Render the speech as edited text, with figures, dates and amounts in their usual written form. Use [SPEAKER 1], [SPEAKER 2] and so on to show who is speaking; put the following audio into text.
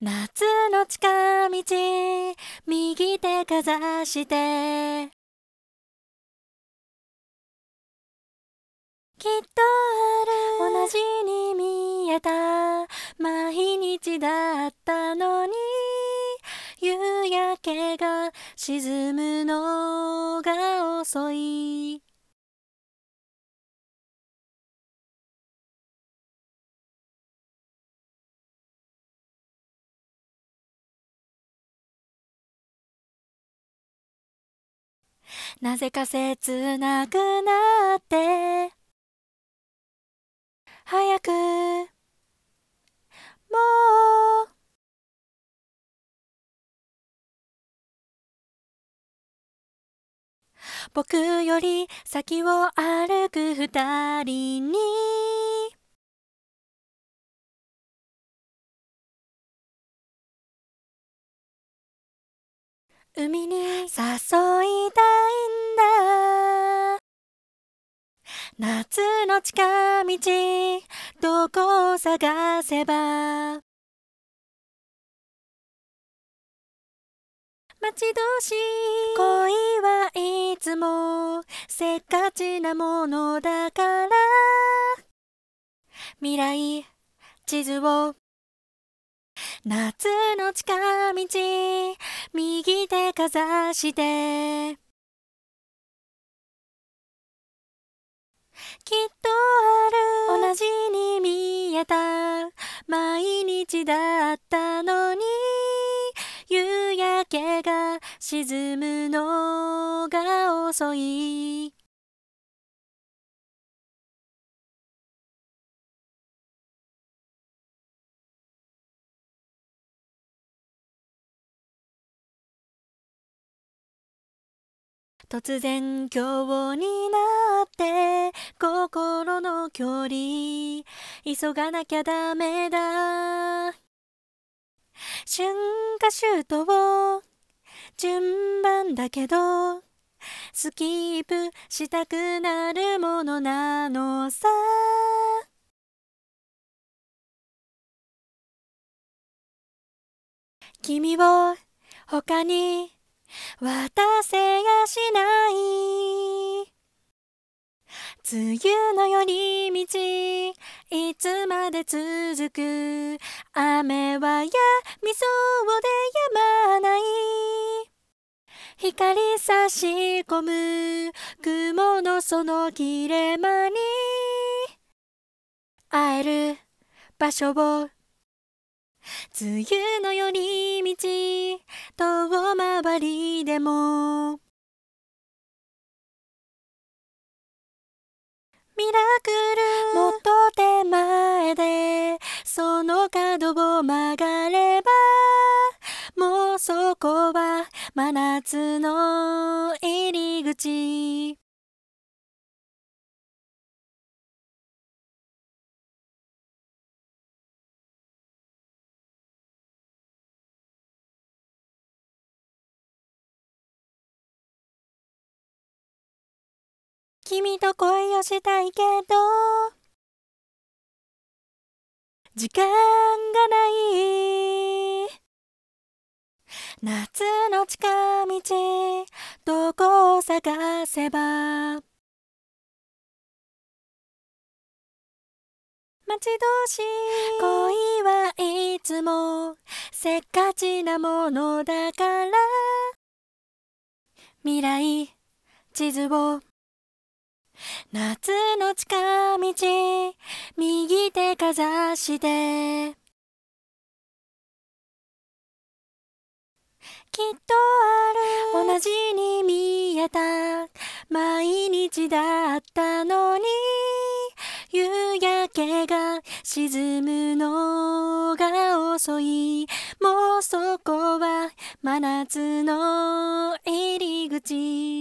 [SPEAKER 1] 夏の近道右手かざしてきっとある同じに見えた毎日だったのに夕焼けが沈むのが遅いなぜか切なくなって早くもう僕より先を歩く二人に海に誘いたいんだ夏の近道どこを探せば待ち遠しい恋はいつもせっかちなものだから未来地図を夏の近道右手かざしてきっとある同じに見えた毎日だったのに夕焼けが沈むのが遅い突然今日になって心の距離急がなきゃダメだ春夏秋冬順番だけどスキップしたくなるものなのさ君を他に渡せやしない梅雨の寄り道いつまで続く雨はやみそうでやまない光差し込む雲のその切れ間に会える場所を梅雨の寄り道遠回りでもミラクルもっと手前でその角を曲がればもうそこは真夏の入り口君と恋をしたいけど時間がない夏の近道どこを探せば待ち遠しい恋はいつもせっかちなものだから未来地図を夏の近道右手かざしてきっとある同じに見えた毎日だったのに夕焼けが沈むのが遅いもうそこは真夏の入り口